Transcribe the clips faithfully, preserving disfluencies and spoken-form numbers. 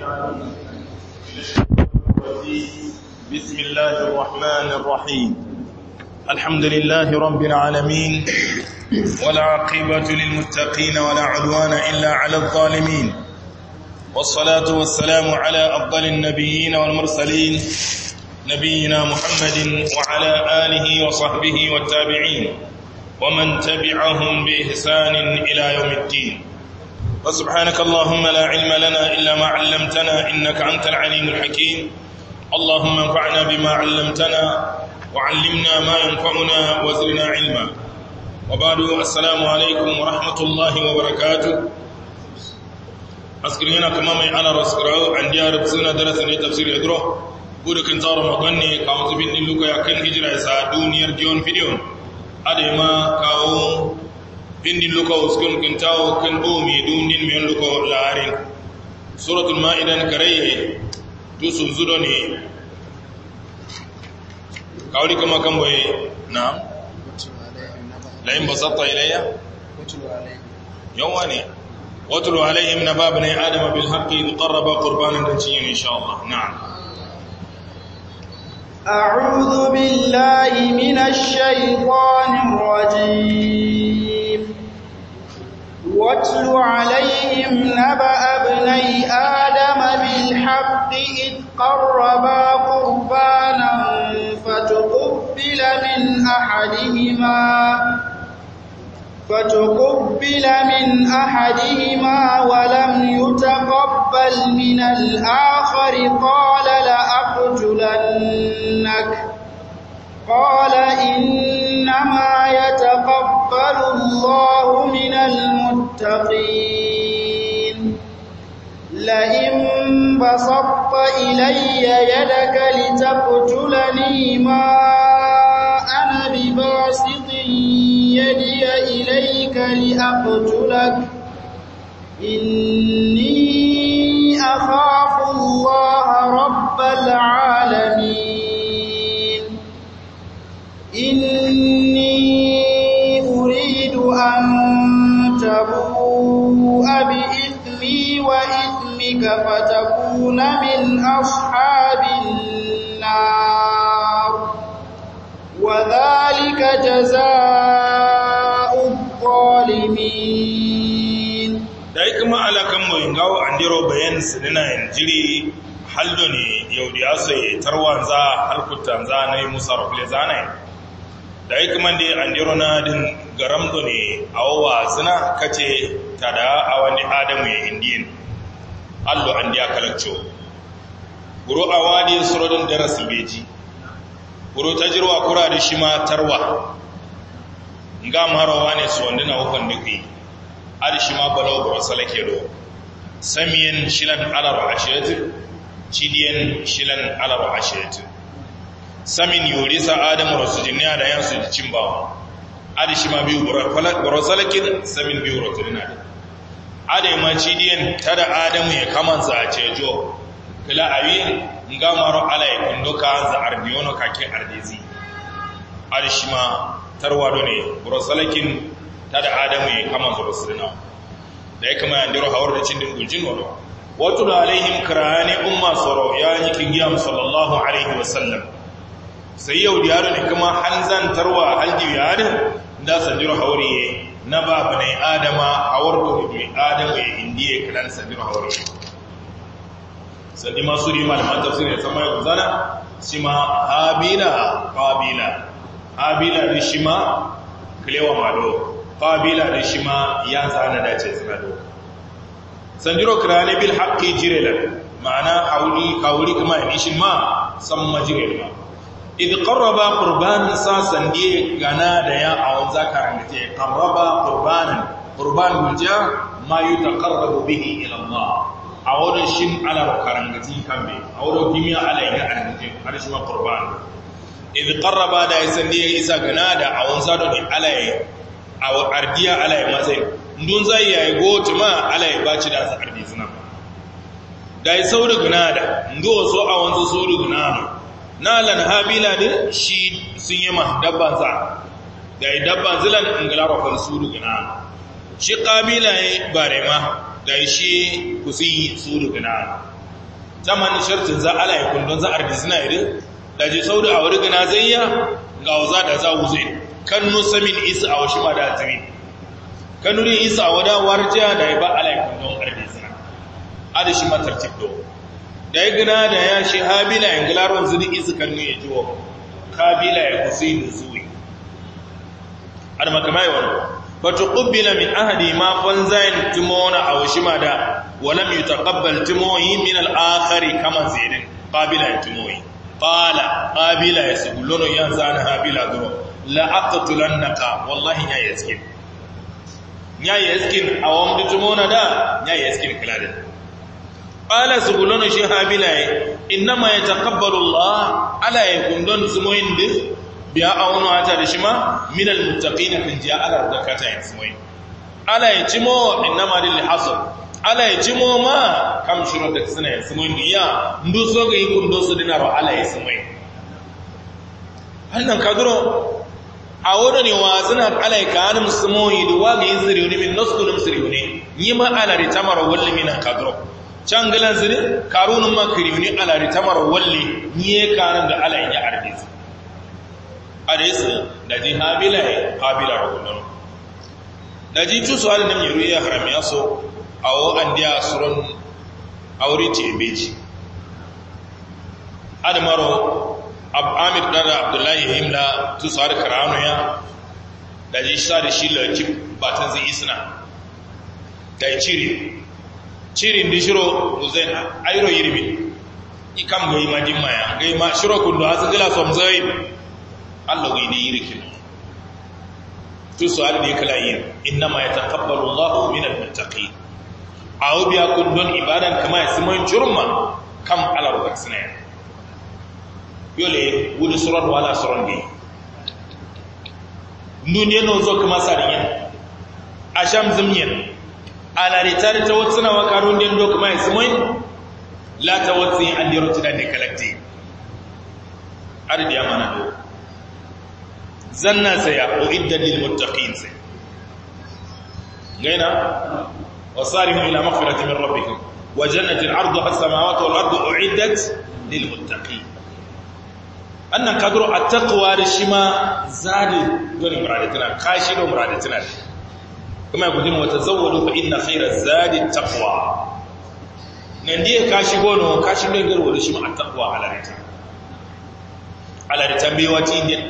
بسم الله الرحمن الرحيم الحمد لله رب العالمين ولا عقبة للمتقين ولا عدوان إلا على الظالمين والصلاة والسلام على أفضل النبيين والمرسلين نبينا محمد وعلى آله وصحبه والتابعين ومن تبعهم بإحسان إلى يوم الدين وسبحانك اللهم لا علم لنا إلا ما علمتنا إنك أنت العليم الحكيم اللهم انفعنا بما علمتنا وعلمنا ما ينفعنا وزرنا علما وبعد السلام عليكم ورحمة الله وبركاته أذكرنا كما ما على رسكراو عن ديار بسنا درسنا تفسير يدرو بودو كنتا رمضان ني كاو تبين لوكا يا كان هجرة سا دنيار ديون فيديون أديما كاو bindin luka uskun kintawo kan bomi dundin men luka larin suratul ma'idan karaye to sun zudo ne kawli kama kan boye na la in basatta ilayya yawani watlu alaihim nababna adama bil haqqi id qarraba qurbanan tajiyan insha Allah na'am a'udhu billahi minash shaitanir rajim واتل عليهم نبأ ابني آدم بالحق إذ قربا قربانا فتقبل من أحدهما فتقبل من أحدهما ولم يتقبل من الآخر قال لأقتلنك قال إنما يتقبل الله من المتقين لئن بسطت إلي يدك لتقتلني ما أنا بباسط يدي إليك لأقتلك إني أخاف الله رب العالمين إني أريد أن تبوء بإثمي وإثمك فتكون من أصحاب النار وذلك جزاء الظالمين dai kuma alakan mu ngawo andiro bayan sinina injiri haldo ne yaudi asai tarwanza halkutanza nay musarraf zanai da yake man dai andiro na din garamdo ne awwa suna kace tada awani adamu ya indiyin allo andiya kalaccio guru awadi surodin darasul beji guru tajirwa kura da shi ma tarwa nga marawa ne su wanda na hukun duki adi shi ma balaw guru salake do samiyan shilan ala ra'ashati cidiyan shilan ala ra'ashati samin yorisa adamu rasujiniya da yansu cin bawa adi shi ma biyu burasalakin samin biyu rotulina da adi ma cidiyan tada adamu ya kamansa a cejo kila abi nga maro alai kunduka za ardiyono kake ardizi adi shi ma tarwado ne burasalakin tada adamu ya kamansa rasulina da ya kama yandiro hawar da cin din guljin wado wato da alaihim kirani umma soro ya yi kingiyam sallallahu alaihi wasallam sai yau diyaro ne kuma hanzan tarwa halji yarin da sanjiro hauriye na babu ne adama hawarto ne adamu ya indiye kalan sanjiro hauriye sandi masu ri malaman tafsir ya sama ya zana shima habila qabila habila da shima kilewa malo qabila da shima ya zana dace suna do sanjiro kirani bil haqqi jirelan ma'ana hauli kauli kuma ishin ma san majirelan idh qarraba qurbanan sasan die gana da ya awon zakaran da ke qarraba qurbanan qurban wuja ma yutaqarrabu bihi ila Allah awon shin ala karangati kambe awon dimiya ala ina arnate har shi ma qurban idh qarraba da yasan die isa gana da awon zado ne ala aw ardiya ala mazai ndun zai yayi gotuma ala baci da sa ardi suna da yi sauru gana da ndo so awon so sauru gana na lan habila din shi sun yi ma dabban sa da yi dabban zilan ingalara falsuru gina shi kabila ya bare ma da shi kusi suru gina zaman shartin za ala ya kundon za ardi suna iri da ji sau da awar gana zayya ga waza da za wuze kan nusamin isa a washi ma da zami kan nuri isa a wada warja da ya ba ala ya kundon ardi suna ada shi matar tikdo da ya gana da ya shi habila ya gilaron zuri isa kan ya jiwo kabila ya kusi da zuwi ada makamai wani فتقبل من أهدي ما فنزين تمون أو شمادا ولم يتقبل تموي من الآخر كما زين قابل تموي قال قابل يسقلون ينزان هابلا درو لا أقتلنك والله يا يسكن يا يسكن أوام تمون دا يا يسكن كلادا قال سقلون شهابلا إنما يتقبل الله على يكون دون سموين دي biya auno ata da shima min almuttaqina kan ja ala zakata yasmai ala yajimo inma lil hasr ala yajimo ma kam shiro da tsina yasmai niya ndu so ga yikun do su dinaro ala yasmai hannan kaduro awodo ne wazina ala kan musmoyi da wa ga yinziri ne min nasdul musri ne yima ala ritamara walli min kaduro changalan zire karunun makri ne ala ritamara walli niye kanan da ala ya ardisi adesa da ji habila ya habila ragunan da ji tu suwa da nan yaro ya haram ya so a wo an diya suron aure ce beji adamaro amir dada abdullahi himla tu suwa da karanu ya da ji sa da shi lakib batan zai isna da ya cire cirin di shiro uzain airo yirmi ikam gai ma dimmaya gai ma shiro kundu asu gila somzai Allah gai ne yirikin tu su'al ne kala yin innama yataqabbalu Allahu minal muttaqin aw biya kundon ibadan kama yasman jurma kam ala rubat sunaya yole wudi suran wala suran ne duniya no zo kuma sariya asham zumyen ala ritari ta watsuna wa karun den do kuma yasman la tawatsi an diroti da ne kalakti ardi amana do zanna saya uidda lil muttaqin sai gaina wasarihu ila maghfirati min rabbikum wa jannatin 'arduha as-samawati wal ardu uiddat lil muttaqin annan kadro at-taqwa da shima zadi don muradatina kashi do muradatina kuma gudin wata zawwadu fa inna khayra zadi at-taqwa nan dai kashi gono kashi do garwa da shima at-taqwa ala rita ala rita biwati indian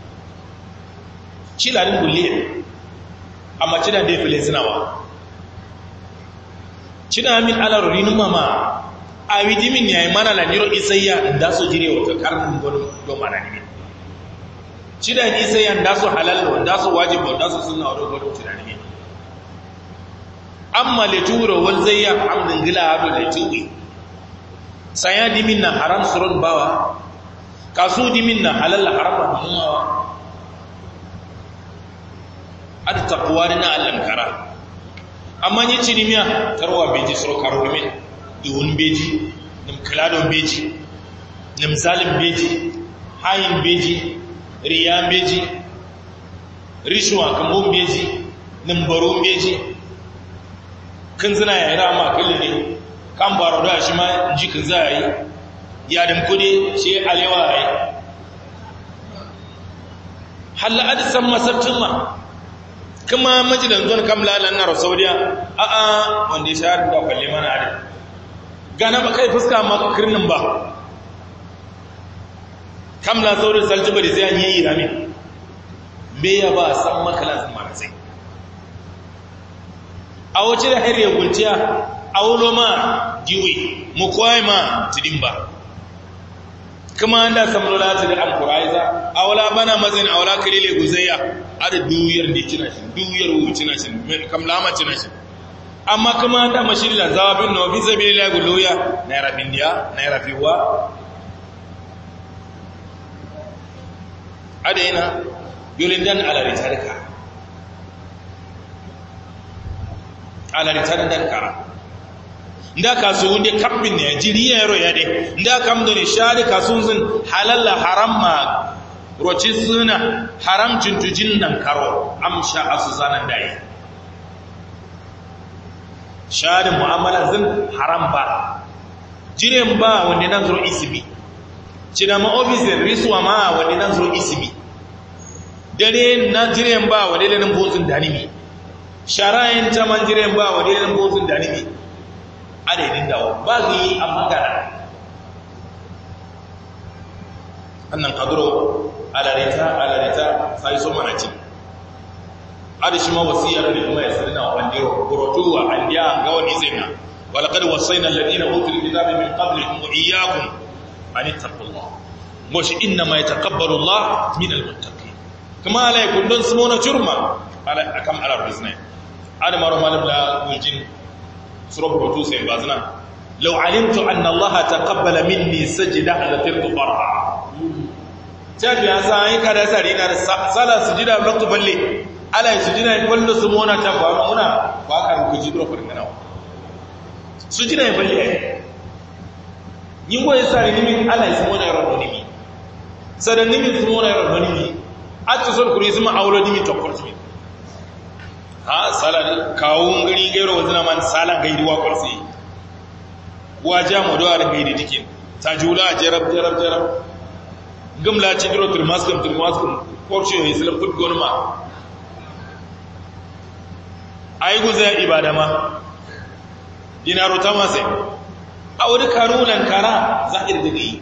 cilarin gulle amma cina da fili sinawa cina min alarorinu mama a widimin yayi mana la niro isayya da su jire wata karnin gono do mana ne cina ni isayya da su halal da su wajibi da su sunna wado gono cina ne amma le turo wal zayya amdin gila hado da tuwi saya dimin na haram surun bawa kasu dimin na halal haram muwa ada taqwa na allankara amma ni cinimiya tarwa beji soro karo min iwun beji nim kalado beji nim zalim beji hayin beji riya beji rishwa kambon beji nim baro beji kin zina yayi rama kullu ne kan baro da shi ma ji kin zai ya dim kudi shi alewa ai halla ad samma satuma kuma majidan zuwan kamlalan na rasaudiya a a wanda ya shahar da kwalle mana adi gana ba kai fuska maka kirnin ba kamla saurin saljiba da zai yi irami me ya ba san makalan marasai a wace da har ya gulciya a wulo ma jiwi mu kwaye ma tidin ba kuma da samlola ta da amkuraiza a wala bana mazin a wala kalile guzayya ada duyar da cina shi duyar wu cina shi kam lama cina shi amma kuma da mashilla zawabin no bi sabilillah guluya naira bindiya naira fiwa ada ina yulindan ala ritarka ala ritardan kara nda kasu wunde kabbin ne jiriya yaro ya de nda kam do ne shari kasun zin halalla haramma roci suna haramcin tujin nan karo amsha asu zanan dai shari mu'amala zin haram ba jiren ba wanda nan zuro isimi cina ma ofisir risuwa ma wanda nan zuro isimi dare na jiren ba wanda nan bozin danimi sharayin ta man jiren ba wanda nan bozin danimi adadin dawo ba gi amma gara annan kaduro alareta alareta sai so manaci adishi ma wasiyar da kuma yasrina wandiro burotuwa andiya ga wani zina walaqad wasayna alladhina utul kitaba min qablikum wa iyyakum an ittaqullah moshi inna ma yataqabbalu Allah min almuttaqin kama alaykum don sumona churma ala akam ala rizna adama rahman la wujin sura burotu sai bazna law alimtu anna Allah taqabbala minni sajda la tirtu farha tabi asa yi kada sari na sala sujida lokto balle ala sujida kullu sumona ta ba muna ba ka ku jidro farin nawa sujida balle yin goyi sari nimin ala sumona yaro nimi sadan nimin sumona yaro nimi atu sol kuri suma awlo nimi to kurti ha sala kawun gari gairo wazina man sala gaidi wa kursi waja mu do ar gaidi dikin tajula jarab jarab jarab gamla ci diro turmaskum turmaskum korshe islam kut gonma ai guza ibada ma dinaro tamase a wani karunan kara zahir da yi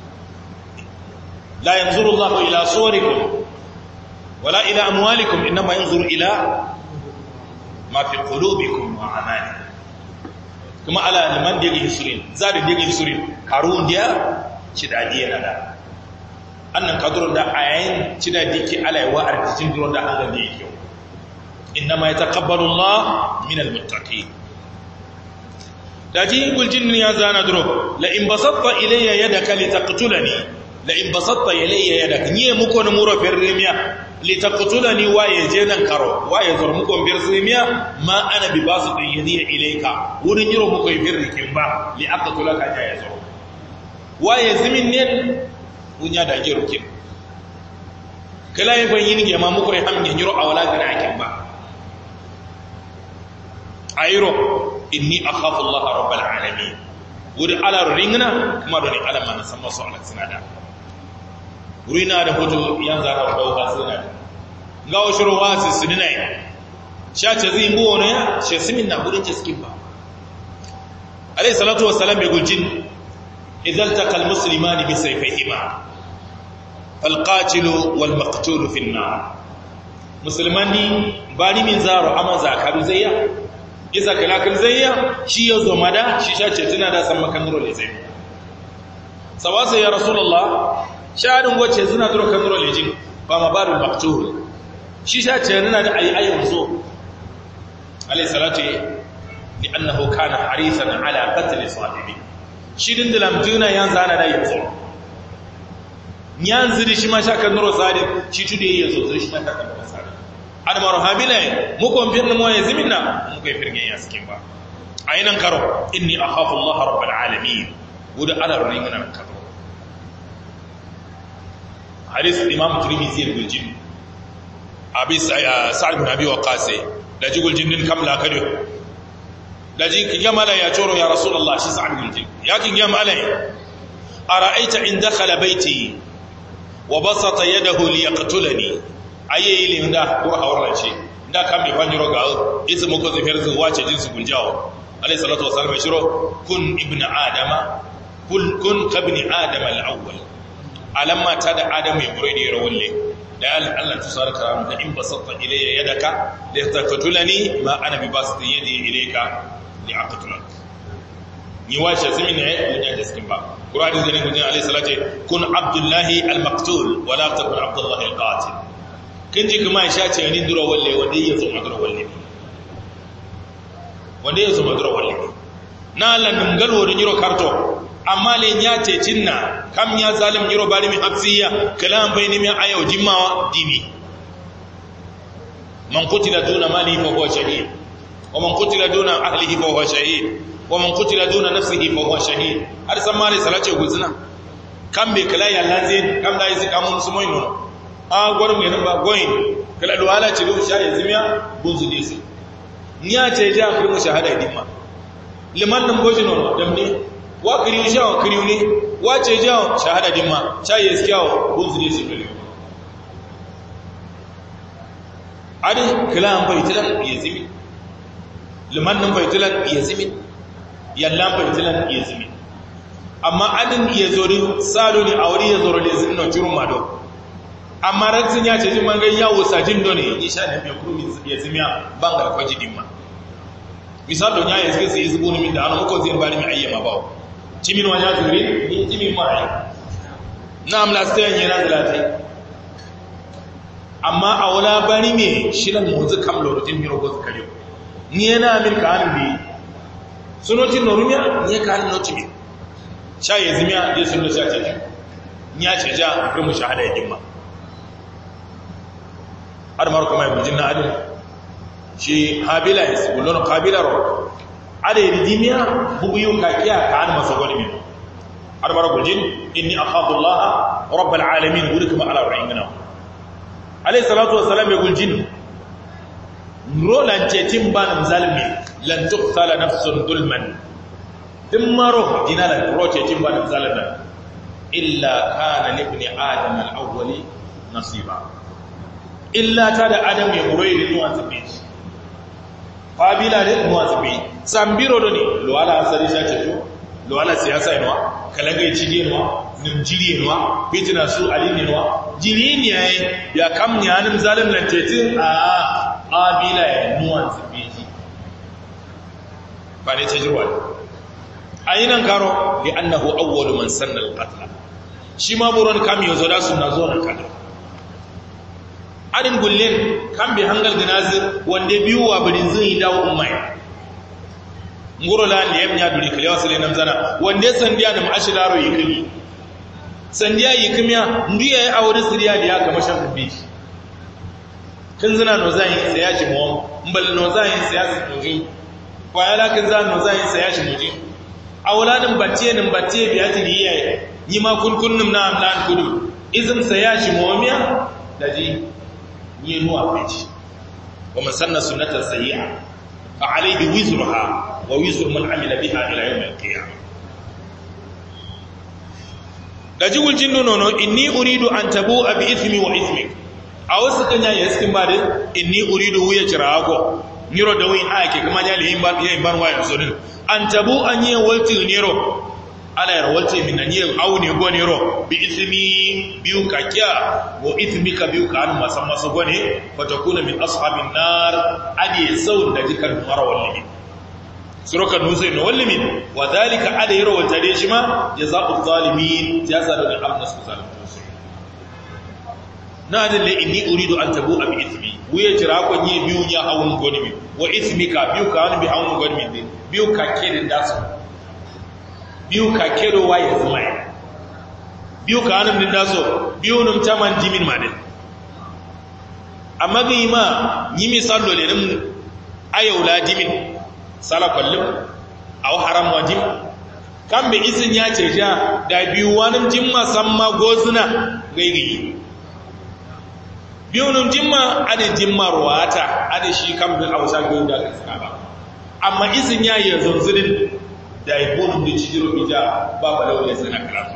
la yanzuru Allah ila suwarikum wala ila amwalikum inma yanzuru ila ma fi qulubikum wa amalikum kuma ala liman da yake hisurin zadin da yake hisurin karun dia ci dadi yana da annan kadurun da ayayin cina diki alaiwa arzikin duron da Allah ne yake inna ma yataqabbalu Allah min almuttaqin daji guljin ya zana duro la in basatta ilayya yadaka litaqtulani la in basatta ilayya yadaka niye muko na muro ferremiya litaqtulani wa yaje nan karo wa ya zur muko ferremiya ma ana bi basu yadiya ilayka wurin yiro muko ferrikin ba li aqtulaka ja yazo wa yazimin ne kunya da ke rukin kala yi ban yin gema muku rai hamgin yiro a wala gana akin ba a yiro inni a kafin Allah rabbal alami wuri ala ringina kuma da ni alama na san masu ala sinada wuri na da hoto yan zara da dauka sinada ga wasu ruwa su sinina yi sha ce zai mbuwa na ya ce simin na gudun ciskin ba alai salatu wasalam bai gujin idan takal musulmani bi sai fahima alqatilu wal maqtulu fi an-nar musulmani bani min zaro amma zakaru zayya iza kala kan zayya shi yazo mada shi shace tana da san makan role zai sawasa ya rasulullah shadin goce zina duro kan role jin ba mabarul maqtul shi shace tana da ayi ayin zo alayhi salatu li annahu kana harisan ala qatl sahibi shi din dilam tuna yan zana da yanzu nyan ziri shi ma shaka nuro sadi shi tude yazo ziri shi ma shaka nuro sadi an maro habila mu kon firna mo yazimina mu kai firge ya skin ba ayinan karo inni akhafu Allah rabbul alamin wuda ala ringana karo hadis imam tirmidhi bil jinn abi sa'id bin abi waqas da jigul jinnin kamla kado da ji kingamala ya choro ya rasulullah shi sa'id bin jinn ya kingamala ara'aita in dakhala baiti wa basata yadahu liyaqtulani ayi ile nda ko hawrace nda kam be fanjiro ga izmu ko zifir zu wace jinsu gunjawo alayhi salatu wassalam shiro kun ibnu adama kul kun kabni adama al-awwal alamma tada adamu yuridi rawalle da Allah tusar karam da in basata ilayya yadaka liyaqtulani ma ana bi basati yadi ilayka liaqtulak ni wace simin ne mun da skin ba Qur'ani zai gudun alayhi salatu kun abdullahi al-maqtul wa la takun abdullahi al-qatil kinji kuma ya ce ni duro walle wanda yazo maduro walle wanda yazo maduro walle na lan dum galwo da jiro karto amma le nya ce cinna kam ya zalim jiro bari mi hafsiya kalam bayni mi ayo jimmawa dini man qutila duna mali fa huwa shahid wa man qutila duna ahlihi fa huwa shahid wa man qutila duna nafsihi fa huwa shahid har san mali salace guzuna kam be kala ya lanzin kam da yisi kamun sumoino a gwarin mai nan ba goyin kala duwala ce duk shaye zimiya bunzu disi niya ce ja ku mu shahada dimma liman nan goji no damne wa kiriu shawo kiriu ne wace jawo shahada dimma sha yeskiyawo gunsu ne su kiriu adi kilan baitilan yazimi limannin baitilan yazimi yallan baitilan yazimi amma adin yazori sado ne auri yazoro ne zinno jurun mado amma rantin ya ce jin mangan yawo sajin do ne insha Allah bai kuru yazimiya bangar faji dimma misal don ya yeske sai zubo min da anu ko zin bari mi ayyama bawo cimin wanya zuri ni cimin mai na amla stayan yana zalatai amma a wala bari me shirin muzu kam lorutin miro gozu kare ni yana min ka an bi sunotin norumiya ni ka an noti bi sha yazimiya dai sun sha ce ni ya ce ja ko mu shahada yakin ma har mar kuma yi jinna adin shi habila is bullon qabila ro ade ridimiya buguyu ka kiya ka an masa goni min har mar gujin inni akhafu allah rabbul alamin gudukuma ala ra'ina alayhi salatu wassalam ya guljin rolan cetin ban zalimi lan tuqtala nafsun dulman dimmaro dinalan ro cetin ban zalimi illa kana li ibni adam al-awwali nasiba illa ta da adam ya horoyi da nuwa tafi fabila da nuwa tafi sambiro do ne luwala asari sha ce to luwala siyasa nuwa kalanga ci ne nuwa nimjiri nuwa fitina su alini nuwa jiri ne yayi ya kam ne anim zalim lantetin a abila ya nuwa tafi ba ne tajirwa ayinan karo li annahu awwalu man sanna al-qatl shi ma buron kam yozo da sunna zo ran kada adin gullen kan bi hangal ganazir wanda biyu wa birin zai dawo ummai ngoro la ne yamnya duri kale wasale nan zana wanda sandiya da ma'ashiraro yikimi sandiya yikimiya ndiya ya aure siriya da ya kama shan rubi kin zina no zai sai ya ci mu mbal no zai sai ya ci muji kwaya kin zan no zai sai ya ci muji auladin bacce nin bacce biya tiriya yi ma kunkunnum na amlan kudu izin sai ya ci mumiya daji yi nuwa fici wa man sanna sunnatan sayyi'a fa alayhi wizruha wa wizru man amila biha ila yawm al-qiyamah daji guljin nono inni uridu an tabu'a bi ithmi wa ithmik aw sukan ya yaskin ba da inni uridu wuya jirago niro da wai ake kuma ya lihin ba yayin ban waya sodin an tabu'a ni walti niro ala yar walti min ni aw ne go niro bi ithmi biyu kakiya wa ithmika biyu ka an masan masu gone fatakuna min ashabin nar adi saud da jikan mara wallimi suroka nuzai no wallimi wa dhalika ada yaro wata dai shi ma jazaa'u zalimin jaza da amnas zalimin na da le inni uridu an tabu'a bi ithmi wuya jira ko ni biyu ya hawun gone mi wa ithmika biyu ka an bi hawun gone mi biyu ka kedin dasu biyu ka kedo waye zuma biyu ka hannun din daso biyu num taman jimin ma din amma ga yi ma yi misalo ne nan ayyula jimin sala kullum aw haram wajib kan be isin ya ce ja da biyu wani jimma samma gozuna gaigayi biyu num jimma ade jimma ruwata ade shi kan bin hausa goyi da ka ba amma isin ya yi zanzurin da ibonu da cijiro bija ba ba laure sana karatu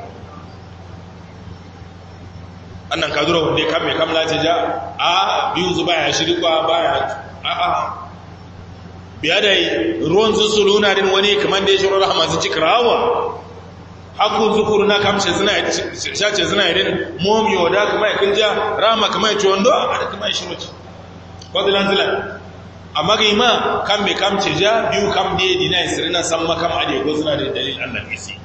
annan kadura wanda ya kame kamla ce ja a biyu zuba ya shirikwa baya a a biya da ruwan zusuluna din wani kamar da ya shiro rahama su ci kirawa hakun zukuru na kamshe suna shace suna irin momi wada kuma ya kinja rama kuma ya ci wando a da kuma ya shiro ci fadilan zilan amma ga ima kan me kam ce ja biyu kam ne dina isrina san makam ade go suna da dalil Allah isi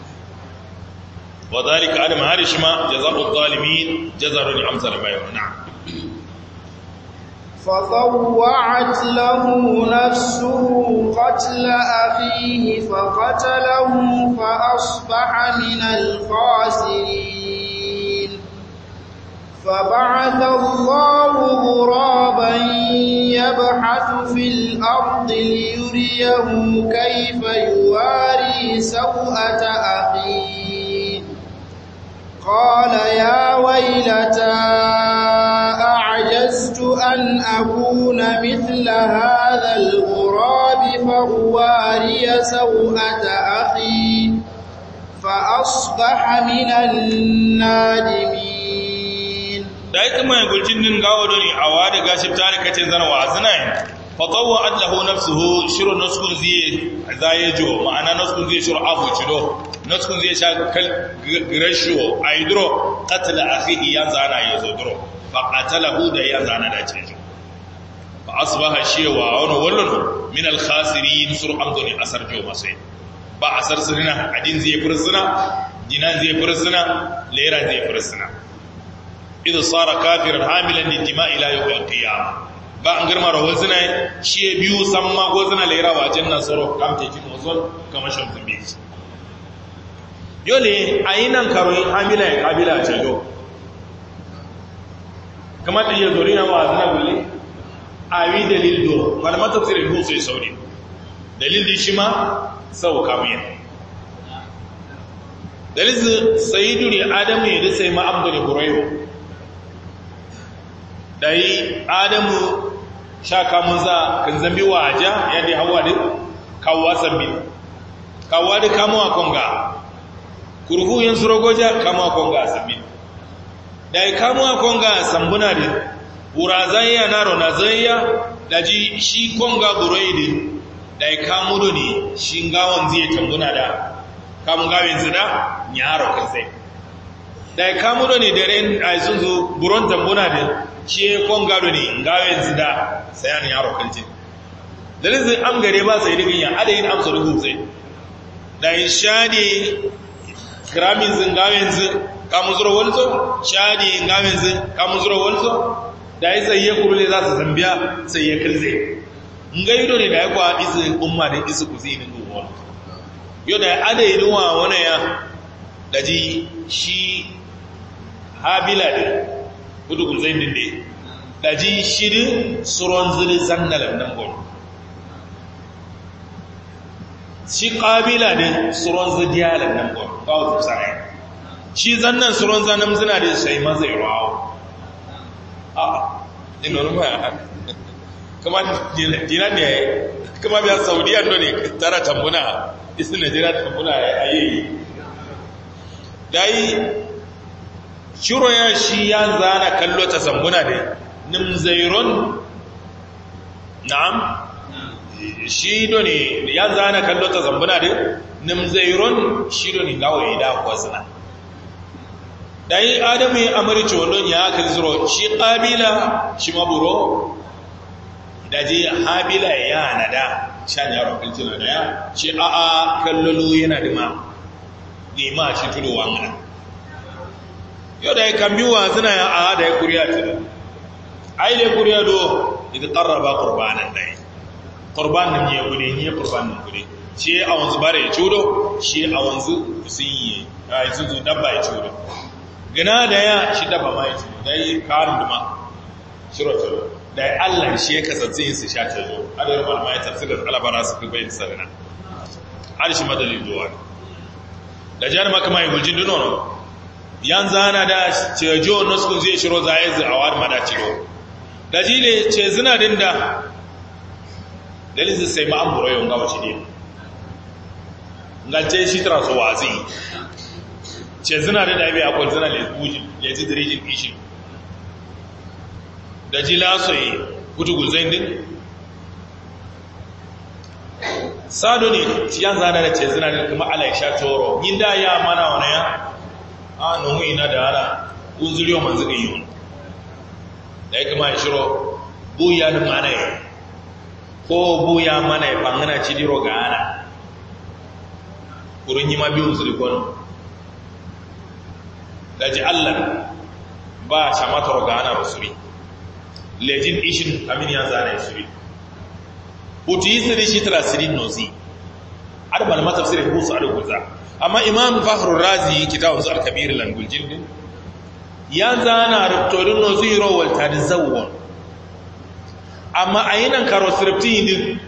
wa dalika adam harishma jazaa'u zalimin jazarun amsal bayna فطوعت له نفسه قتل أخيه فقتله فأصبح من الخاسرين فبعث الله غرابا يبحث في الأرض ليريه كيف يواري سوءة أخيه قال يا ويلتى أعجزت أن أكون مثل هذا الغراب فأواري سوءة أخي فأصبح من النادمين. da yake mai gulcin din gawo doni a wada gashi tare kace zana wazina fa tawwa'at lahu nafsuhu shiru naskun zai zayejo ma'ana naskun zai shiru abu cido naskun zai sha kal grasho aidro qatla akhihi ya zana yazo dro fa qatalahu da ya zana da cejo fa asbaha shewa wani wallon min al khasirin sur amdoni asar jo masai ba asar sirina adin zai fursuna dinan zai fursuna lera zai fursuna idan sara kafiran hamilan litima ila yawm al-qiyamah ba an girma rawar zina shi biyu san ma go zina lera wajen nasaro kamte kin wazon kamar shan zumbi yole ayinan karoi hamila ya kabila ce do kamar da ya zori na wa zina gulle awi dalil do malama tafsirin hu sai sauri dalil din shi ma sau kamiya dalil sayyidu ne adamu ya da sai ma abdul hurayro dai adamu shaka munza kan zambi waja yadda hawa din kawwa sabbi kawwa da kamawa konga kurhu yan surogoja kamawa konga sabbi dai kamawa konga sambuna din urazayya naro nazayya daji shi konga buraidi dai kamudo ne shi gawon zai tambuna da kamun gawin zida nyaro kan sai dai kamudo ne daren ai sun zo buron tambuna din shi kon gado ne gawen zida sayan yaro kanci dalilin am gare ba sai digin ya adayin amsa ruhu sai da shadi kramin zin gawen zin kamuzuro walzo shadi gawen zin kamuzuro walzo da sai ya kurule za su zambiya sai ya kirze ngaido ne da ya kwa isi umma da isi kuzinin duwa yo da adayin wa wana ya daji shi habila da kudu gulzain din ne da ji shirin suron zuri zannalar nan gwani shi ƙabila ne suron zidiyalar nan gwani kawo tsarai shi zannan suron zanen zina da sai mazai rawa a inorin baya kuma dinan ne kuma biya saudiya ne tara tambuna isi najeriya tambuna a yi da yi shiro ya shi ya zana kallo ta sambuna da nimzairon na'am shi do ne ya zana kallo ta sambuna da nimzairon shi do ne gawo ya da kwasina dai adamu ya amurci wannan ya kalzuro shi qabila shi maburo daji habila ya nada shan yaro kalcina da ya shi a a kallolu yana dima dima shi tudu wannan yau da ya kambi wa suna ya a da ya kuriya ce da aile kuriya do daga ƙarraba ƙurbanan da ya ƙurbanin ya gude ya ƙurbanin gude shi a wanzu bare ya cudo shi a wanzu sun yi a yi sun dabba ya cudo gina da ya shi dabba ma ya cudo da yi karin duma shiro cudo da ya allah shi ya kasance yin su sha ce zo a da yarmar ma ya tafsir da alabara su kai da sarina har shi madalin zuwa da jihar makama ya guljin dunono yan zana da cejo nuskun zai shiro zai zai a wani mada ciro da jile ce zina din da dalilin zai sai ma'an burayon gawa shi ne ngalce shi tara so wazi ce zina din da ya bai akwai zina lesbujin ya ji dirijin ishi da jila so yi kutugul zai din sado ne yan zana da ce zina din kuma ala isha toro yin da ya mana wani ya a nuhu ina da ana uzuriyo manzu yi da ya kama shiro buya da mana ya ko buya mana ya fangana cidiro ga ana kurin yi ma biyu uzuri kwanu da ji allah ba shamatar ga ana basuri lejin ishin amin ya zana ya suri hutu yi siri shi tara sirin nozi arba na tafsirin husu a rubuta amma imam fahrul razi kitabun su al-kabir langul jindin ya zana rubutun no zero wal tadzawwun amma ayinan karo sirftin din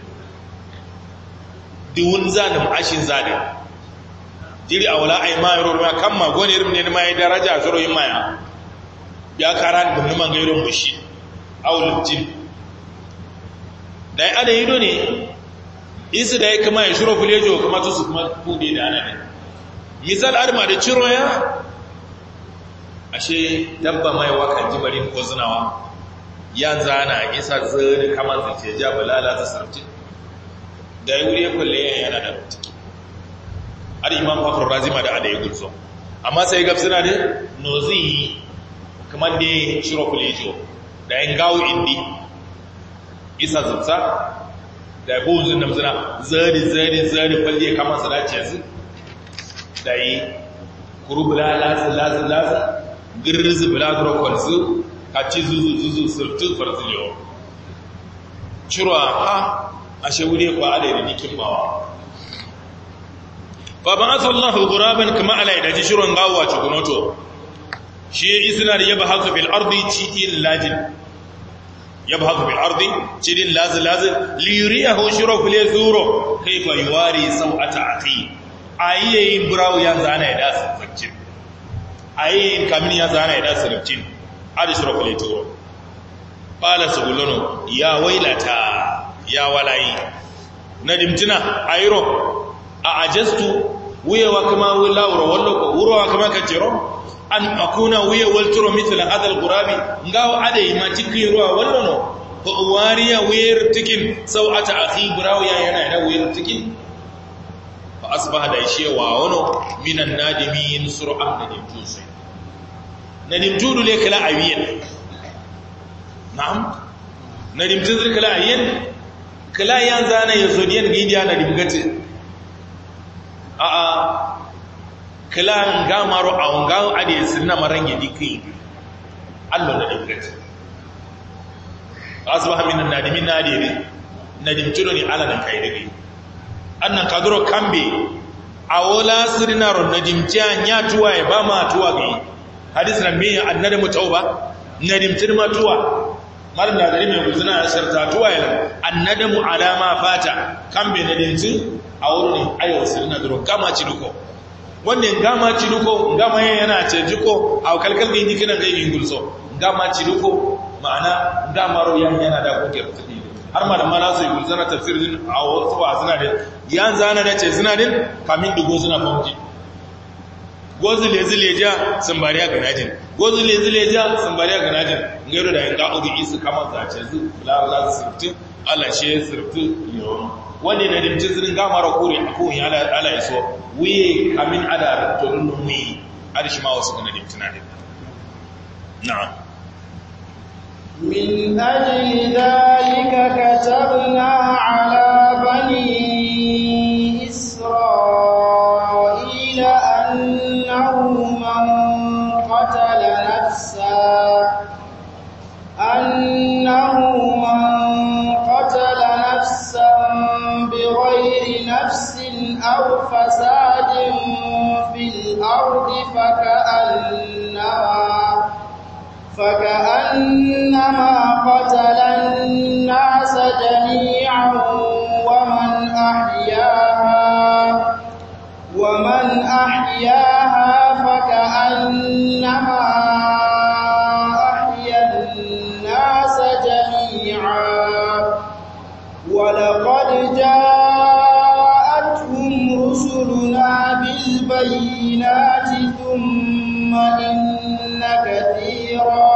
diwun zanim ashin zadim jiri awla ay ma yoro ma kamma goni irin ne ma ya daraja zoro yin maya ya karan dum man gairo mushi awlul jin dai ada yido ne isu dai kuma ya shiro fulejo kuma to su kuma kude da ana ne misal arma da ciro ya ashe dabba mai wakan jibarin ko zunawa yan zana isa zuri kamar zace ja balala ta sarki da yi wuri ya kulle yana da ciki har imam fakar razima da ada ya gulzo amma sai gab suna da nozi kamar da shiro kulejo da yin gawo indi isa zubsa da ya buzin da suna zari zari zari falle kamar su dace su da yi kurubula lasa lasa lasa girrizi bulaguro kwanzu ka ci zuzu zuzu surtu farziliyo shiro a ashe wuri kwa ala da nikin bawa fa ba'atha Allahu ghuraban kama ala da jishurun gawa cikunoto shi isna da yabhathu fil ardi citin lajin yabhathu fil ardi citin lazil lazil li yuriyahu shuruf li zuro kayfa yuwari sawata akhi ayyin burawu ya zana ya dasu fakcin ayyin kamin ya zana ya dasu rubcin adi shuruf li zuro qala subulunu ya wailata ya walayi nadimtina ayro a ajastu wuyewa kama lauro walloko wurowa kama kacero an akuna wuye walturo mithla hadha alqurabi ngawo ade ma cikin ruwa wallono ko wariya wuyar tikin sau'ata akhi burawiya yana da wuyar tikin fa asbaha da shewa wono minan nadimin sur'an nadim tusi nadim tudu le kala awiyan na'am nadim tudu kala awiyan kala yan zana yazodiyan gidiya nadim gate a a kala ngamaro a ngawo ade sunna marange diki Allah da dingate asbaha minan nadimin nadiri nadim tudu ni ala nan kai dake annan kaduro kambe awola sirina ron nadim tiya nya tuwa e ba ma tuwa bi hadis nan me annada mutauba nadim tirma tuwa malam da gari mai guzuna a sharta tuwa yana annadamu alama fata kambe nadim tin a wurin ayo sirina duro gama ci duko wannan gama ci duko gama yana ce jiko a kalkal din dikinan ga yin gulso gama ci duko ma'ana gama ro yan yana da kokiyar tsidi har ma da mana sai gulzana tafsirin a wasu ba suna da yan zana da ce suna din kamin dugo suna famji gozu lezileja sun bariya ganajin gozu lezileja sun bariya ganajin ngero da yan ga'udu isu kamar zace zu la la sirtu Allah shi sirtu yo wanda da dimci zirin gamara kore a kowai ala ya so wuye kamin ada tonin wuyi adishi ma wasu gana dimtina ne na'am من أجل ذلك كتبنا على بني إسرائيل أنه من قتل نفسا أنه من قتل نفسا بغير نفس أو فساد في الأرض فكأنما فكأنما قتل الناس جميعا ومن أحياها ومن أحياها فكأنما أحيا الناس جميعا ولقد جاءتهم رسلنا بالبينات ثم إن كثيرا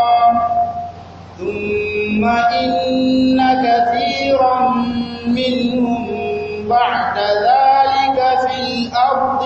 ثم إن كثيرا منهم بعد ذلك في الأرض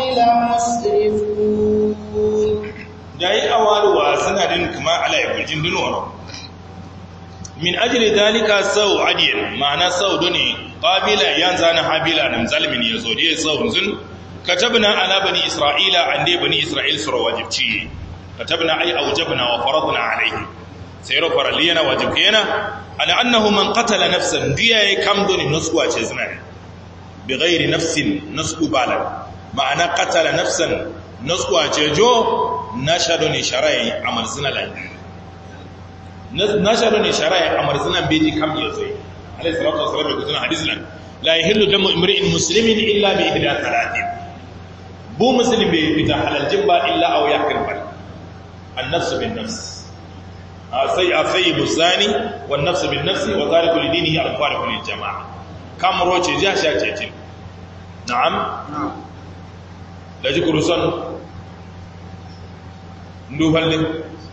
لمسرفون داي أولوا سنة كما على يبجن دنورا من أجل ذلك سو عدين معنى سو دني قابلة ينزان حابلة نمزال من يزودي سو نزل كتبنا على بني إسرائيل عندي بني إسرائيل سر واجبتي كتبنا أي أوجبنا وفرضنا عليه سيرو فرلينا واجبكينا على أنه من قتل نفسا دي كم دوني نسكو أجزنا بغير نفس نسكو بالا معنى قتل نفسا نسكو أججو نشدني شرعي عمل سنة لن نشدني شرعي عمل سنة بيجي كم يزوي عليه الصلاة والسلام يقولون حديث لن لا يهل دم امرئ مسلم إلا بإحدى ثلاثين بو مسلم بيتا حلال جنبا إلا أو يحكر بل النفس بالنفس الثيب الزاني والنفس بالنفس وذلك لدينه الفارق للجماعة كم روشي جاشا تيتين نعم لا جكر سن ndufallin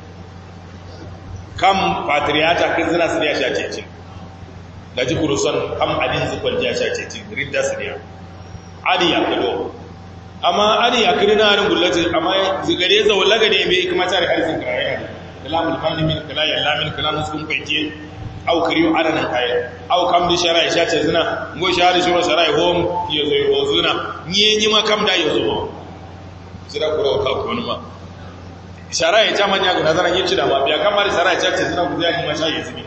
kam patriata kin zina su ya sha cece da ji kuruson kam adin zikon ya sha cece ridda su ne adi ya kado amma adi ya kiri na harin gullati amma zigare za wala gane bai kuma tare harzin kiraya kalamul fanni min kala yalla min kala nuskun kwaike au kiriyo adanan kaya au kam di shara ya sha ce zina ngo shara shiro shara ya hom ya zo yo zina ni yi ma kam da ya zo zira kuro ka ko ma shara ya chama nya guna zana yici da ma biya kamar shara ya ce zina ku zai ni ma shayi zimi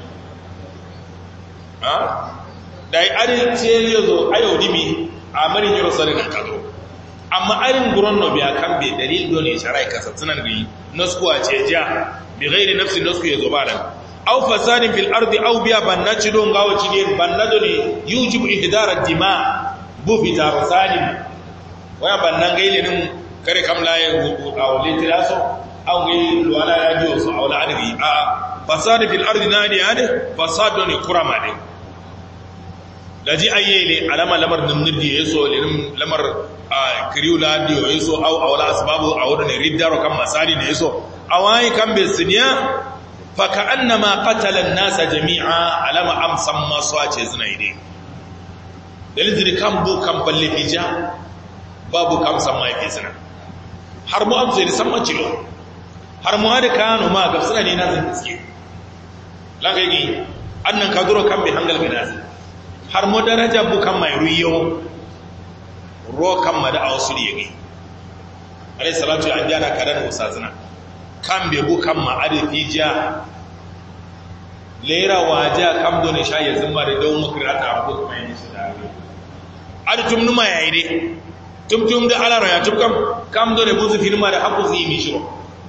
ha dai ari ce yazo ayo dimi amari jiro sare na kazo amma arin guron no biya kan be dalil do ne shara ya kasa tunan gi naskuwa ce ja bi ghairi nafsi nasku yazo balan aw fasadin fil ardi aw biya bannaci don gawo cide bannado ne yujibu ihdara dima bu fi tarsalim waya bannan gaile nin kare kam laye aw litiraso aw gai wala radio so aw la adri a fasad fil ardi nadi ade fasad ne kurama ne laji ayyele alama lamar numnidi yaso lirin lamar kiriu radio yaso aw aw la asbabu aw ne riddaro kam masali ne yaso awai kam be sinya faka annama qatala an-nasa jami'a alama amsam maswace zinaide dalil kam bu kam balle bija babu kam san mai fisina har mu amsa da samman cilo har mu hada kanu ma gafsana ne na zan gaske lan kai gi annan ka duro kan bi hangal ginazi har mu daraja bu kan mai ruyo ro kan ma da ausuri yake alayhi salatu an jana kadan usazina kan be bu kan ma adafi ja lera waja kam do ne shaye zumma da dawo makrata ko kuma yin shi da adatum numa yayi dai tumtum da alara ya tukam kam do ne buzu filma da haku zai mi shiro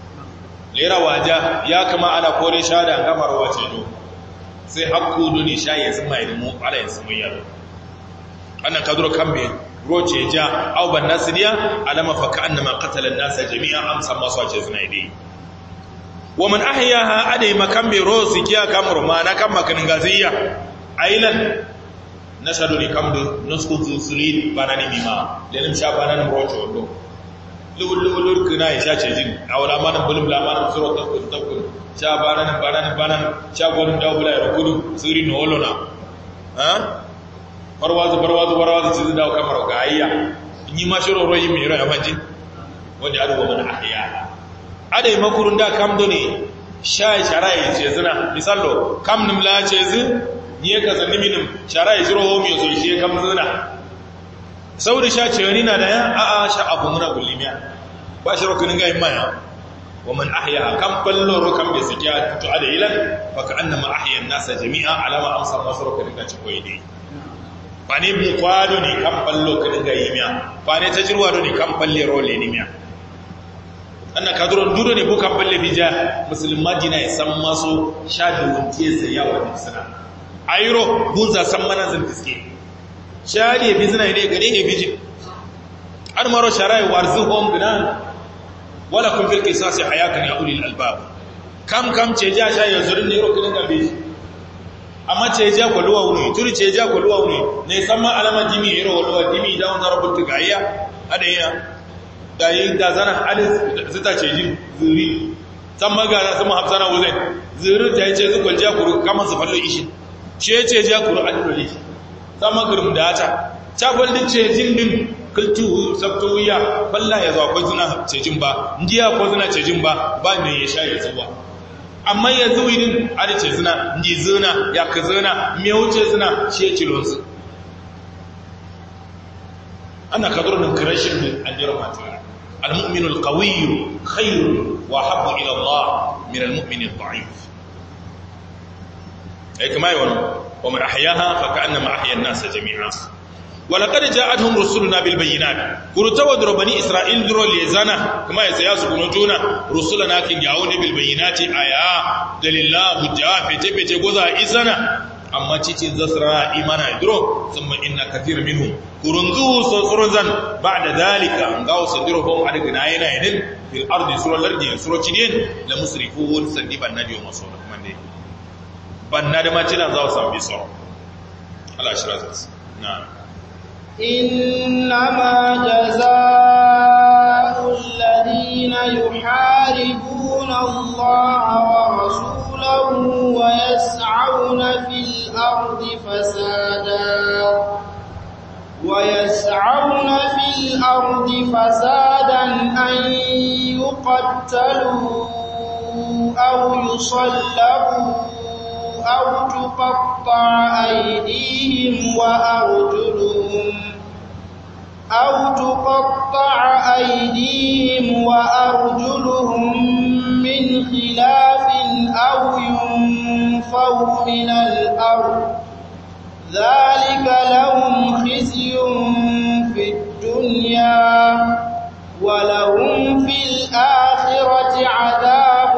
lera waja ya kama ana kore shada kamar wace do sai hakku do ne shaye zumma da mu ala yin sun yaro annan kaduro kambe roce ja au ban nasidiya alama fa ka'annama qatala an-nasa jami'an amsa masu wace zunaidi wa man ahyaha adai makambe rosi kiya kamar ma na kan makanin gaziya ailan nashadu ni kamdu nusku zusulid banani mima lelim sha banani rocho do lul lul kuna ya sha cejin awala manan bulum la manan suro takun takun sha banani banani banan sha gonum dawbula ya kudu suri no olona ha farwazu farwazu farwazu cizi dawo kamar ga ayya yi ma shiro royi mi ro amanji wanda adu wa man ahyaha adai makurun da kam do ne sha sharai ce zina misallo kam nim la ce zu ye ka zanni minim sharai jiro ho mi so shi kam zina saboda sha ce wani na da ya a a sha abu muna gullimiya ba shi rokunin ga imma wa man ahya kam ballo ro kam be sikiya to ada ilan fa ka annama ahya an-nas jami'a alama amsa masruka dinga ci koyi dai fa ne bi kwado ne kam ballo ka dinga yimiya fa ne tajirwa do ne kam balle role ne miya annan kaduron duro ne bukan balle bija musulman dina ya san maso sha da wunce sai yawa da suna ayro bunza san mana zan fiske shari ya bizna ne gare ne biji an maro sharai warzuhum gina wala kun fil qisas hayatun ya ulil albab kam kam ce ja sha ya zurin ne ro kin ga biji amma ce ja ko luwa wuni turi ce ja ko luwa wuni ne san ma alama jimi ro luwa jimi da wannan rabul gayya adayya da yi da zana alis zita ce jin zuri san magana sama hafsana wuzai zuri ta yi ce zukul jakuru kamar su fallo ishi ce ce jakuru adiloli san magarin da ta cakwallin ce jin din kultu sabtu wuya falla ya zuwa kwa zina ce jin ba ndiya kwa zina ce jin ba ba ne ya sha ya zuwa amma ya zuwi din adi ce zina ndi zina ya ka zina me wuce zina ce cilonsu ana kadurin kirashin an jira mata المؤمن القوي خير وأحب إلى الله من المؤمن الضعيف أي كما يقول ومن أحياها فكأنما أحيا الناس جميعا ولقد جاءتهم رسلنا بالبينات كرتوا در بني إسرائيل در ليزانا كما يسياسكم جونا رسلنا كن يعون بالبينات آيا دلله حجة فتبت غزا إزانا amma cikin zasra imana idro thumma inna kathir minhum kurunzu suruzan ba'da dalika ngaw sadiruhum adgina yana yidin fil ardi sural ardi surocinin la musrifun sadiban nadi wa masawla mande banna da macina zaw sambi so Allah shirazas na'am innama jazaa'ul ladina الذين يحاربون الله ورسوله ويسعون في الأرض فسادا ويسعون في الأرض فسادا أن يقتلوا أو يصلبوا أو تقطع أيديهم وأرجلهم أو تقطع أيديهم وأرجلهم من خلاف أو ينفوا من الأرض ذلك لهم خزي في الدنيا ولهم في الآخرة عذاب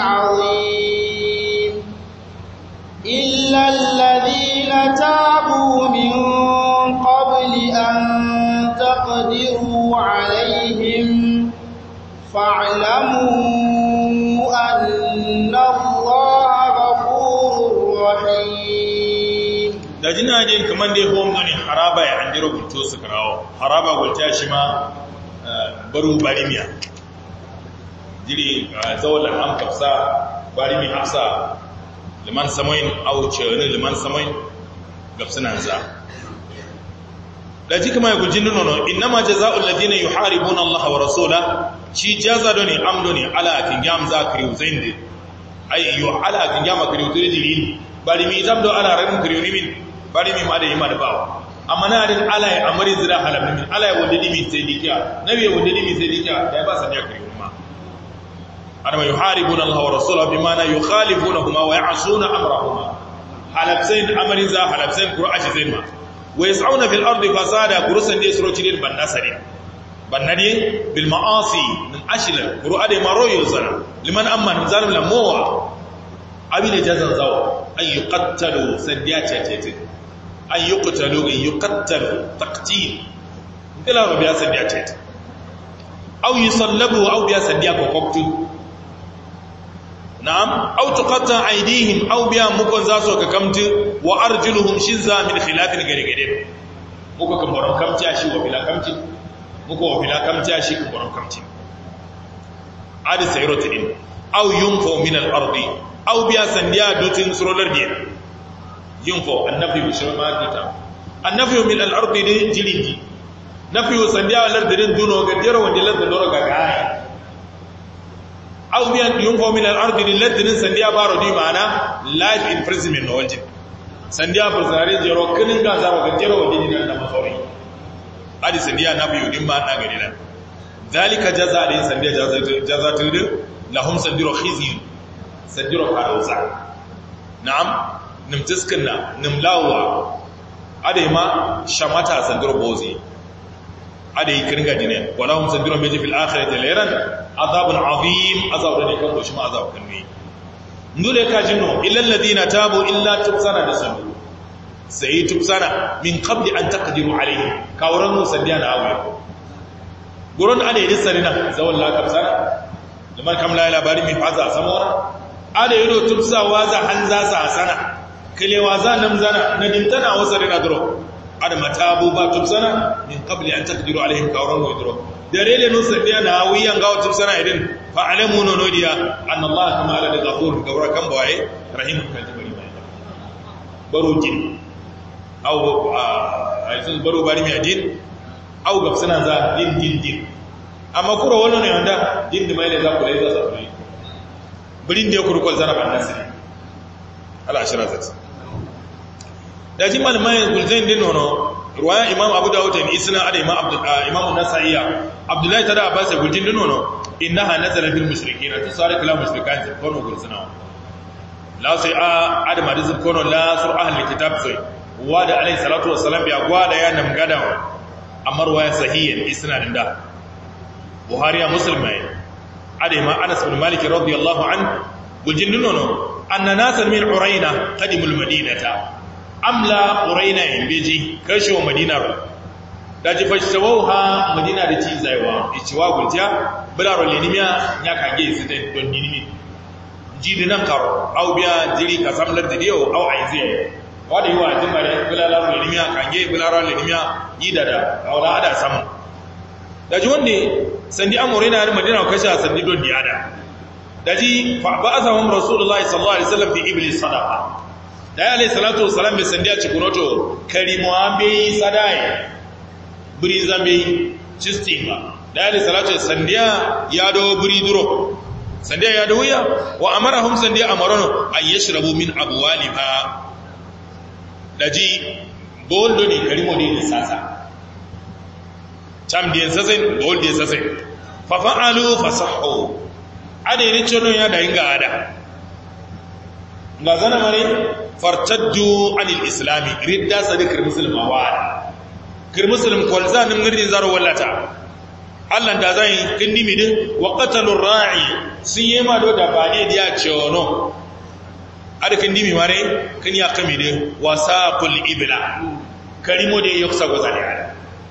عظيم إلا الذين تابوا من قبل أن تقدروا عليهم فاعلموا أن الله غفور رحيم da jina jin kaman dai hom ne haraba ya andiro bulto su karawo haraba gulta shi ma baru barimiya jiri zawalan am kafsa barimi hafsa liman samoin au chewne liman samoin gafsunan za da ji kuma ya gujin nono innama jazaa'ul ladina yuharibuna Allah wa rasula shi jaza doni amdoni ala kingam zakri zainde ay yu ala kingam zakri zainde bari mi zabdo ala ran kiriyo min bari mi ma da yima da bawo amma na din ala ya amari zira halal min ala ya wanda dimi sai dikiya nabi wanda dimi sai dikiya da ba sa da kiriyo ma ana yuharibuna Allah wa rasula bima la yukhalifuna wa ya'suna amrahuma halabsain amari za halabsain qur'ashi zain ma wa yas'una fil ardi fasada kurusan dai suro cikin bannasari bannadi bil ma'asi min ashla qur'ade maroyo zana liman amma zalim lamowa abin jazan zawo ay yuqattalu sadiya cecete ay yuqtalu ay yuqattalu taqtil kila rabiya sadiya cecete aw yusallabu aw biya sadiya ko koktu na'am aw tuqatta aydihim aw biya mukon zaso ka kamti wa arjuluhum shizza min khilafin gare-gare muka kan boron kamci shi wa bila kamci muka wa bila kamci shi ka boron kamci adi sayratu din aw yunfu min al-ardi aw biya sandiya dutin surolar dia yunfu annafi bi shama kita annafi min al-ardi din jilidi nafi sandiya lardin duno ga jero wanda lardin doro ga gai aw biya yunfu min al-ardi lardin sandiya baro di mana life imprisonment no waljin sandiya fursare jero kinin ga zaro ga jero wanda ni da mafari adi sandiya nafi yudin ma na gari nan zalika jaza din sandiya jaza jaza tudin lahum sandiro khizyin sandiro karuza na'am nimtiskinna nimlawa adai ma shamata sandiro bozi adai kirga dine walahum sandiro meji fil akhirati layran azabun azim azab ne kan shi ma azab kan ne ndule ka jinno illa alladhina tabu illa tubsana da sanu sai tubsana min qabli an taqdiru alayhi kawran musaddiya na awu gurin adai disarina zawal la kabsana lamar kam la labari min faza samora ada yido tubsa waza hanza sa sana kile waza namzana nadimtana wasarina duro ada matabu ba tubsana min qabli an taqdiru alaihim kawran wa duro darele no sadiya na wiyan gawo tubsana idin fa alamu no nodiya anna allah kama ala da ghafur gawra kan baye rahim kan jibari mai barujin aw aisun baru bari mi adin aw gafsana za din din din amma kuro wannan ne wanda din da mai ne za ku lai za su yi birin da ya kurkul zana ban nasiri ala ashirar zati da ji malamai gulzain din nono ruwaya imam abu dawud da isna ada imam abdul imam an-nasaiya abdullahi tada abbas guljin din nono innaha nazala bil mushrikin tusari kalam mushrikan kono gulsana la sai a adama da kono la sur ahli kitab sai wa da alayhi salatu wassalam bi agwa da ya nam gada amma ruwaya sahihin isna din da buhari ya muslimai ada ma anas bin malik radiyallahu an guljin din nono anna nasan min uraina qadimul madinata amla uraina beji kasho madinar da ji fashawha madina da ci zaiwa iciwa gulja bularo lenimiya ya kage su da don dinimi jidinan karo au biya jiri ka samlar da dio au aize wada yiwa jimare bularo lenimiya kage bularo lenimiya yidada aula ada samu daji wonde sandi amore na madina ko kasha sandi don diada daji fa ba'athahum rasulullahi sallallahu alaihi wasallam fi iblis sadaqa da alayhi salatu wassalam be sandi a cikunoto karimo ambe sadai buri zambe chistinga da alayhi salatu sandiya ya do buri duro sandiya ya do wuya wa amarahum sandiya amarono ay yashrabu min abwaliha daji boldo ne karimo ne sasa cham diyan sasai bol diyan sasai fa fa'alu fasahu ade ni chono ya da inga ada ngazana mare fartaddu anil islami ridda sadikir muslima wa kir muslim kolza nim ngirdin zaro wallata Allah da zai kindi midin wa qatalur ra'i sun yema do da bane dia chono ade kindi mi mare kin ya kamide wasaqul ibla karimo de yoksa gozali ada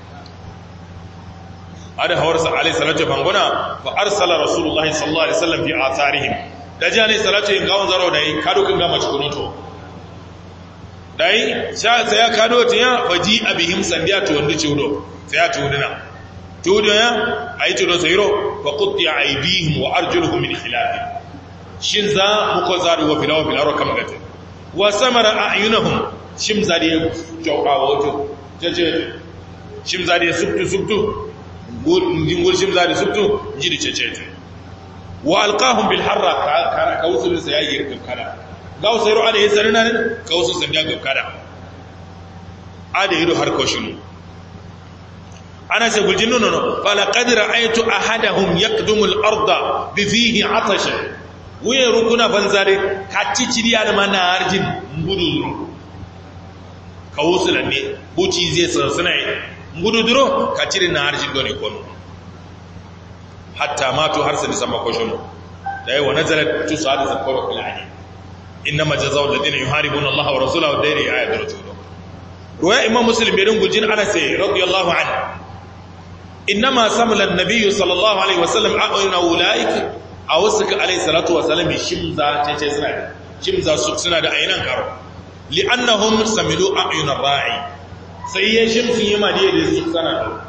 ada hawarsa alayhi salatu bangona fa arsala rasulullahi sallallahu alaihi wasallam fi atharihim daji alayhi salatu in gawon zaro dai kado kin ga mace kunoto dai sha sai ya kado tiya faji abihim sandiya to wanda ciudo sai ya tuduna tudo ya ayi tudo sayro wa qutti aydihim wa arjuluhum min khilaf shin za muko zaru wa filawa filaro kam gata wa samara a'yunahum shim zadi jawqawo to jeje shim zadi suktu suktu ngol shim zadi suktu jidi cecete wa alqahum bil harra kana kawsul sayagir kada gaw sayro ada yesarina ne kawsul sandiya kada ada yido har koshinu ana ce guljin nono no fala qad ra'aytu ahadahum yaqdumu al arda bi fihi atasha wuye rukuna banzare kacciciriya da mana harjin ngududuro kawsul ne buci zai sansana ngududuro kaciri na harjin doni kono hatta matu har sai sama koshino dai wa nazalat tusadu zakara fil ani inma jazaa'u alladhina yuharibuna allaha wa rasulahu dai ayatul rasul ruwa imam muslim bin guljin anas radiyallahu anhu inma samala an-nabiy sallallahu alaihi wasallam a'ina ulaik awsaka alaihi salatu wasallam shimza cece suna shimza su suna da ayinan karo li'annahum samilu a'yun ar-ra'i sai ya shimsu yima da su sana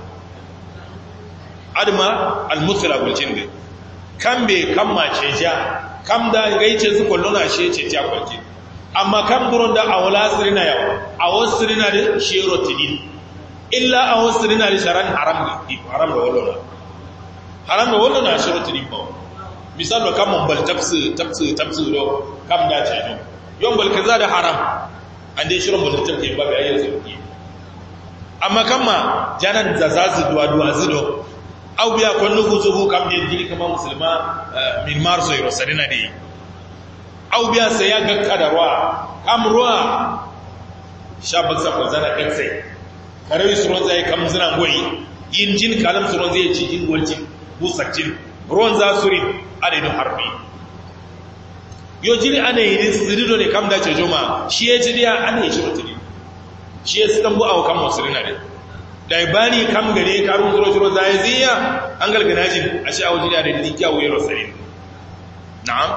adma al-musla guljin ne kambe kamma ceja kam da gaice su kulluna she ceja kwalki amma kam buron da awla sirina yawa awsirina da shero tidin illa awsirina da sharan haram ne haram da wallona haram da wallona shero tidin ba misalo kam mun bal tafsi tafsi tafsi do kam da ce no yon bal kaza da haram ande shiro bal tafsi ba bai ayyar sauki amma kamma janan zazazu duwa duwa zido aw biya kullu fuzuhu kam din jili kama musulma min marso yaro sarina di aw biya sai ya gakka da ruwa kam ruwa shabak sa zana kace karawi suron zai kam zina goyi yin jin kalam suron zai ci jin golcin busakcin ruwan za su rin adadin harbi yo jili ana yi sirido ne kam da ce joma shi ya jiriya ana yi shiro tuni shi ya sitan bu a kan musulina ne da bani kam gare karun zuro zuro zai ziya an galgana jin a shi a wajen da da dikiya wuyi rosari na'am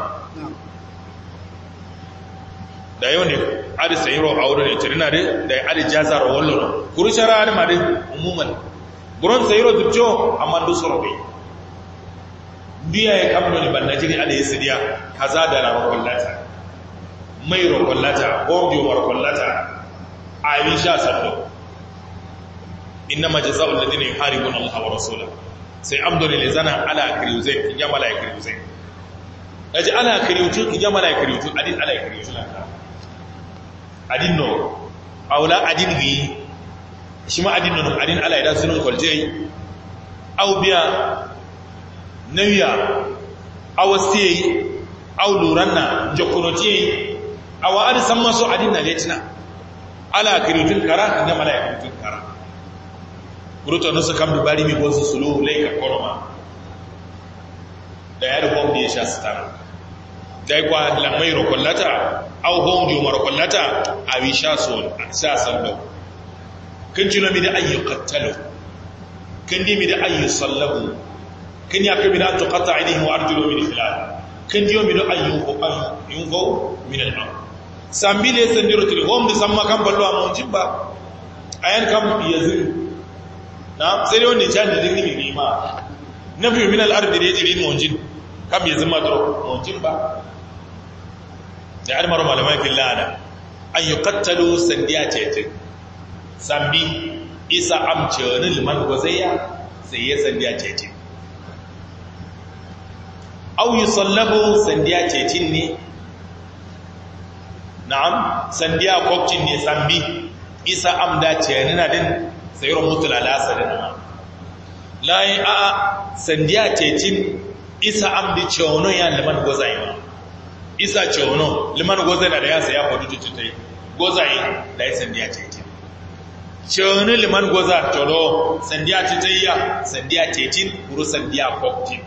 da yau ne adi sayin ro a wurin ne turina da da ya adi jazar wallon kurushara adi ma dai umuman buron sayin ro dubjo amma du sorobe biya ya kamno ni banna jini adi sidiya kaza da la rokollata mai rokollata gorjo rokollata aisha sallallahu innama jazaa'u alladhina yuharibuna allaha wa rasulahu sai amdoni le zana ala kriuze ya malaika kriuze yaji ala kriutu ya malaika kriutu adin ala kriutu laka adin no awla adin gi shi ma adin no adin ala idan sunun koljei aw biya nawiya awasti aw luranna jokonoti aw adi samma so adin na letina ala kriutun kara ya malaika kriutun kara kuruta nusu kam da bari mi gosu sulu laika koroma da ya rubon da ya sha sitara dai kwa lamai rokollata au hon di umar rokollata a wi sha so sha sallo kan jino mi da ayyu qattalu kan di mi da ayyu sallahu kan ya kai mi da tuqatta ilayhi wa arjulu min khilal kan di mi da ayyu yungo min al-ard sambile sandiro til hom di samma kam ballo amon jibba ayan kam yazin na sai wanda ya da jirgin ne ma na biyu min al'ardi da ya jiri mawajin kam ya zama da mawajin ba da almaru malamai fi lada an yi kattalo sandiya ce sambi isa amce wani liman gwazayya sai ya sandiya ce au yi sallabo sandiya ce ne na'am sandiya kwakcin ne sambi isa amda ce nuna din sayar mutu lalasa da nama layi a sandiya cecin isa amdi cewono ya liman gozayi ma isa cewono liman gozayi da ya saya kwadu cutai gozayi da ya sandiya cecin cewono liman goza colo sandiya cutai ya sandiya cecin kuru sandiya kwakcin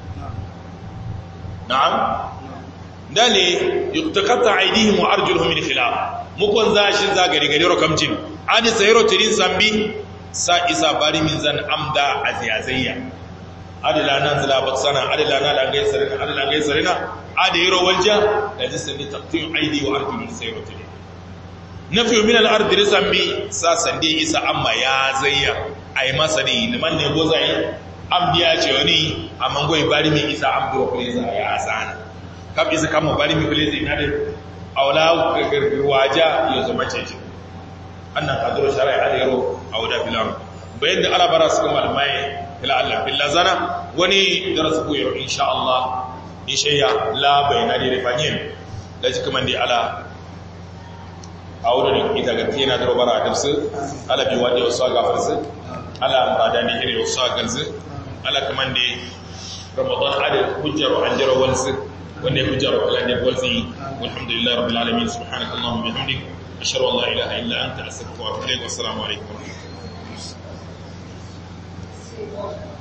na'am dale yuktakatta aidihim wa arjuluhum min khilaf mukon zashin zagari gari rokamcin ani sayro tirin sambi sa isa bari min zan amda aziyazayya adila nan zila baksana adila na da gai sarina adila gai sarina adi yaro walja da jisan ni taqtiu aidi wa arjulun sayro tirin nafi min al ardi risambi sa sandi isa amma ya zayya ai masani liman ne gozai ambiya ce wani amma goyi bari min isa amduro kuleza ya asana kab isa kama bari min kuleza ina da aula gargarwaja ya zama cece annan kaduro shari'a da yaro a wada filan bayan da ala bara suka malamai ila Allah billah zana wani darasu ko yau insha Allah insha ya la bayna da rifanyin da shi kuma dai ala a wurin ita ga tina da bara da su ala bi wadi wasu gafar su ala madani ire wasu galzu ala kuma dai ramadan ada hujjaru an jaro walsu wanda ya hujjaru kalan da walsi walhamdulillahi rabbil alamin subhanakallahumma bihamdik أشهد أن لا إله إلا أنت أستغفرك وأتوب إليك والسلام عليكم ورحمة الله